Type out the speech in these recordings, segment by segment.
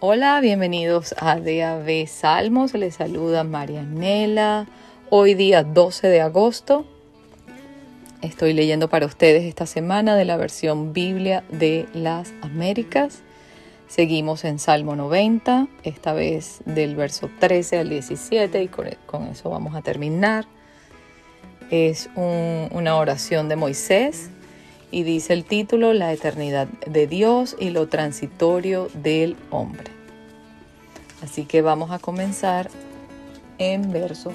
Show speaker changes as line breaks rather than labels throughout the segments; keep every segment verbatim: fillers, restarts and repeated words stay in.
Hola, bienvenidos a D A B Salmos. Les saluda Marianela. Hoy día doce de agosto. Estoy leyendo para ustedes esta semana de la versión Biblia de las Américas. Seguimos en Salmo noventa, esta vez del verso trece al diecisiete, y con, con eso vamos a terminar. Es un, una oración de Moisés y dice el título: La eternidad de Dios y lo transitorio del hombre. Así que vamos a comenzar en verso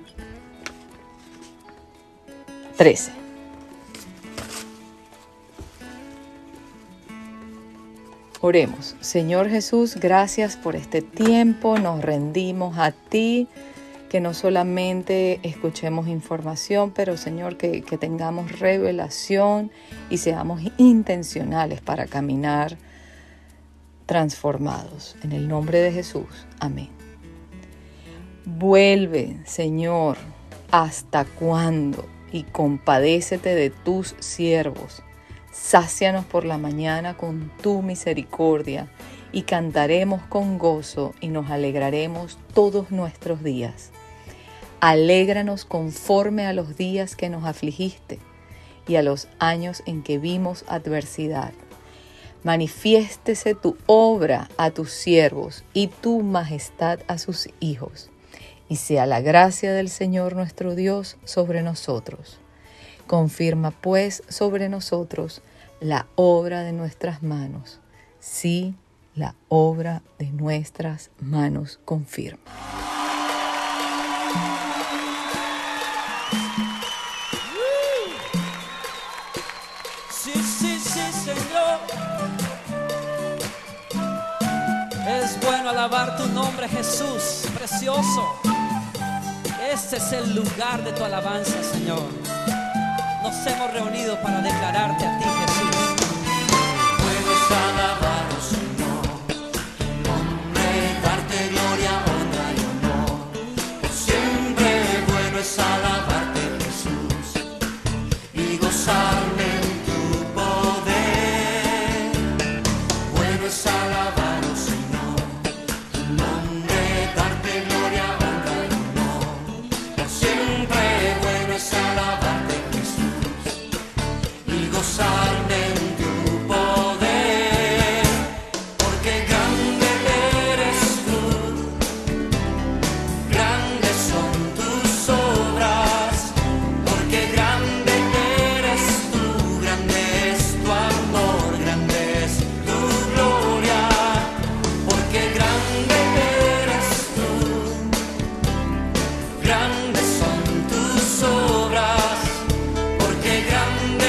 trece. Oremos. Señor Jesús, gracias por este tiempo. Nos rendimos a ti, que no solamente escuchemos información, pero Señor, que, que tengamos revelación y seamos intencionales para caminar transformados. En el nombre de Jesús. Amén. Vuelve, Señor, ¿hasta cuándo? Y compadécete de tus siervos. Sácianos por la mañana con tu misericordia, y cantaremos con gozo y nos alegraremos todos nuestros días. Alégranos conforme a los días que nos afligiste y a los años en que vimos adversidad. Manifiéstese tu obra a tus siervos y tu majestad a sus hijos, y sea la gracia del Señor nuestro Dios sobre nosotros. Confirma pues sobre nosotros la obra de nuestras manos. Sí, la obra de nuestras manos confirma.
Sí, sí, sí, Señor. Es bueno alabar tu nombre, Jesús, precioso. Este es el lugar de tu alabanza, Señor. Nos hemos reunido para declararte a ti, Jesús.
Bueno es alabaros, Señor, nombre, darte gloria, honra y honor. Por siempre bueno es alabarte, Jesús, y gozarme en tu poder. Bueno es alabaros, Señor, tu nombre, darte gloria, honra y honor. Por siempre bueno es alabarte, gozarme en tu poder, porque grande eres tú, grandes son tus obras, porque grande eres tú, grande es tu amor, grande es tu gloria, porque grande eres tú, grandes son tus obras, porque grande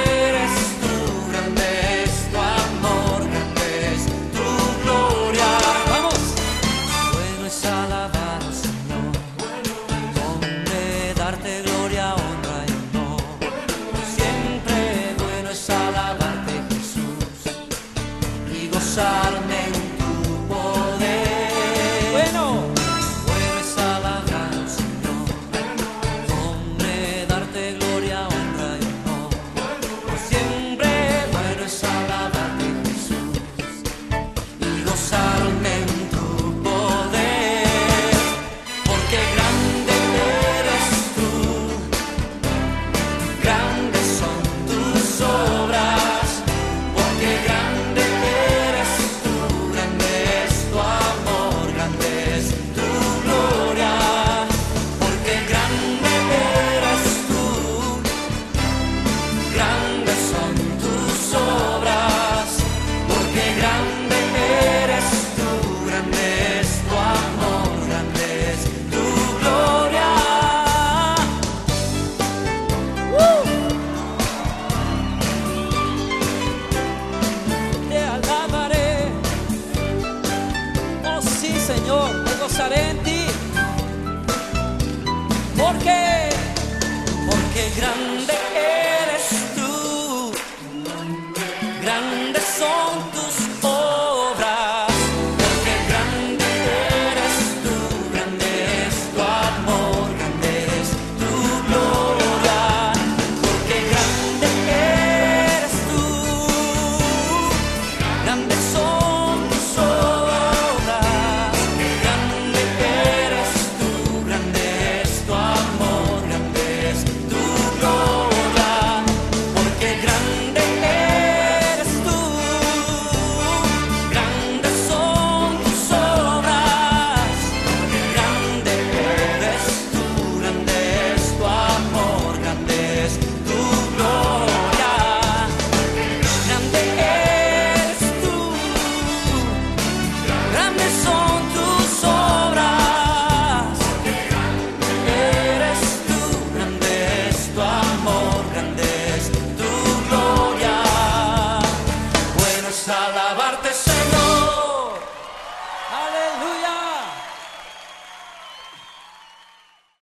gozarme en tu poder. Bueno, bueno es alabar, Señor, hombre, darte gloria, honra y honor. Por siempre bueno es alabarte, Jesús, y gozarme en tu poder, porque grande eres tú, grandes son tus obras, porque grande Señor, me gozaré en ti. ¿Por qué? Porque grande